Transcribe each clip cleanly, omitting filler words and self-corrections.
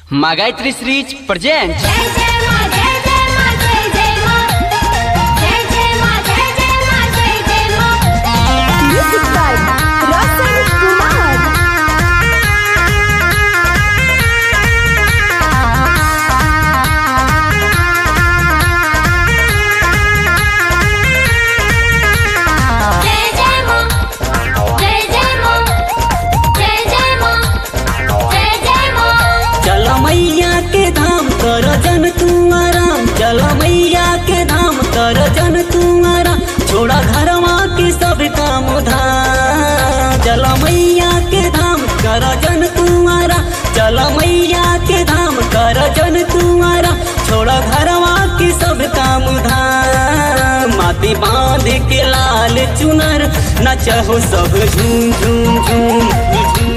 Магайтри Срич presents Music by Roshan Kumar. चल मैया के धाम कर जन तू आराम, चल मैया के धाम कर जन तू आराम, छोड़ा घरवा के सब काम धाम। चल मैया के धाम कर जन तू आराम, चल मैया के धाम कर जन तू आराम, छोड़ा घरवा के सब काम धाम। माथे बांध के लाल चुनर नचहो सब झूम झूम झूम झूम।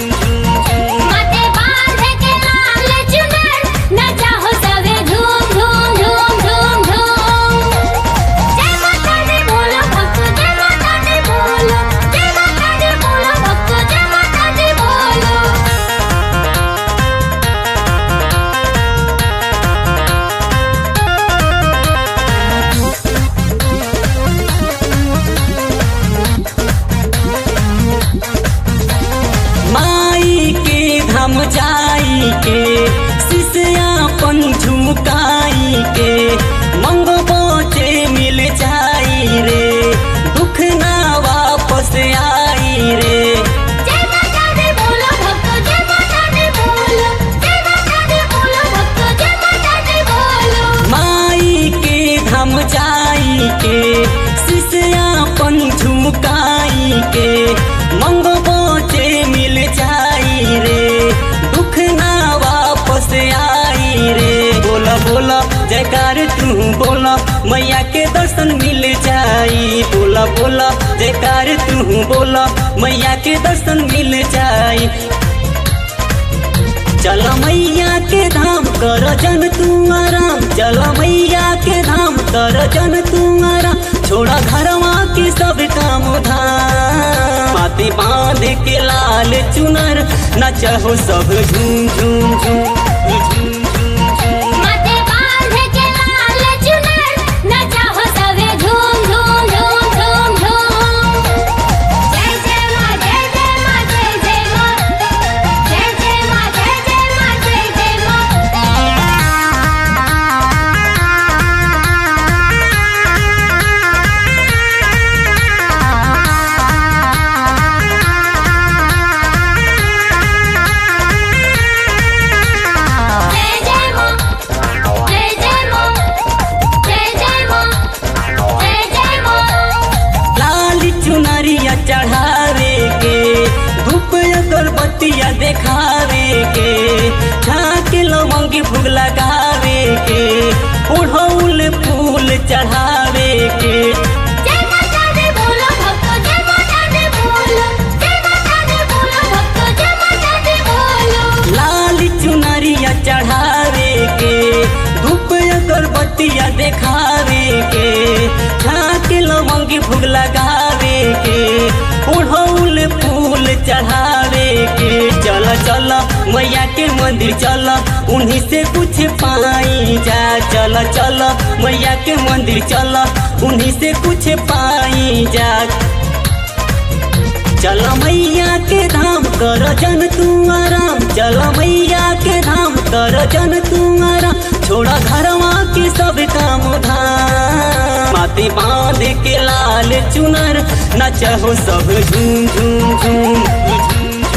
हम जाई के शिष्यापन झुकाई के मंगो बोचे मिल जाई रे, दुख ना वापस आई रे। माई के हम जाई के शिष्यापन झुकाई के मंगो बोचे मिल जाई रे, दुख ना वापस आई रे। बोला बोला जयकार तू बोला, मैया के दर्शन मिल जाई। बोला बोला जयकार तू बोला, मैया के दर्शन मिल जाई। चल मैया के धाम कर जन तू आराम, चल मैया के धाम कर जन तू आराम, छोड़ा घरवा के सब काम धाम। माथे बांध के लाल चुनर नचहो सब झूम झूम झूम। चढ़ावे के धूप अगरबत्तियाँ देखावे के, झाँक लवंगी भोग लगावे के, ओढ़ौल फूल चढ़ावे के। लाल चुनरिया चढ़ावे के धूप अगरबत्तियाँ देखावे के, झाँक लवंगी भोग लगावे के, ओढ़ौल फूल चढ़ावे के। चल चल मैया के मंदिर चल, उन्हीं से कुछ पाई जा। चल चल मैया के मंदिर चल, उन्हीं से कुछ पाई जा। चल मैया के धाम कर जन तू आराम, चल मैया के धाम कर जन तू आराम, छोड़ा घरवा के सब काम धाम। माथे बांध के लाल चुनर नचहो सब झूम झूम झूम।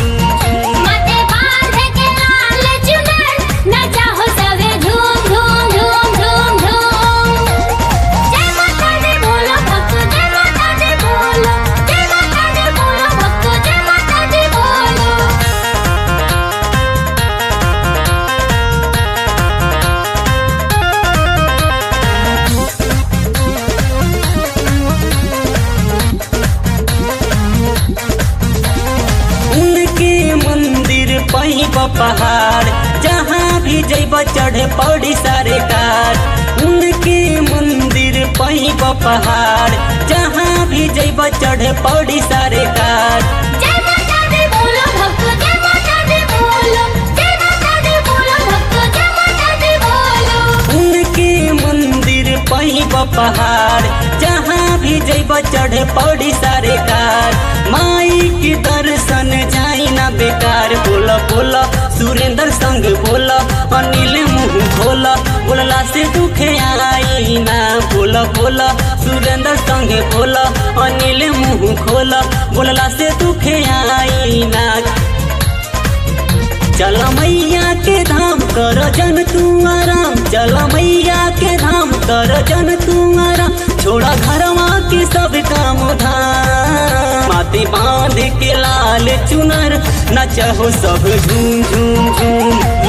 पहाड़ जहाँ भी जैब चढ़े पौड़ी सारे कार, उनके मंदिर पैब पहाड़ जहाँ भी जैब चढ़े पौड़ी सारे कार। पहाड़, जहाँ भी जैब चढ़े पौड़ी सारे कार। माई के दर्शन जाई ना बेकार, बोला बोला सुरेंद्र संग बोला, अनिल मुँह खोला, बोलला से दुख आई ना। बोला बोला सुरेंद्र संग बोला, अनिल मुँह खोला, बोलला से दुख आई ना। चल मैया के धाम कर जन तू आराम, चल मैया के धाम कर जन तू आराम, छोड़ा घरवा के सब काम धाम। माथे बांध के लाल चुनर नचहो सब झूम झूम झूम,